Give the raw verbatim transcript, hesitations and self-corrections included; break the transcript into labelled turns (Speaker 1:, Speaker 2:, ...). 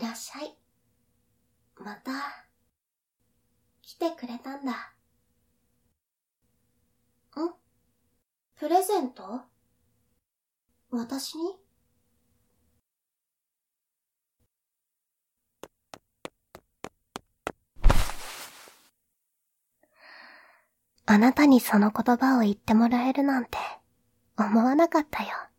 Speaker 1: らっしゃい。また、来てくれたんだ。ん？プレゼント？私に？あなたにその言葉を言ってもらえるなんて思わなかったよ。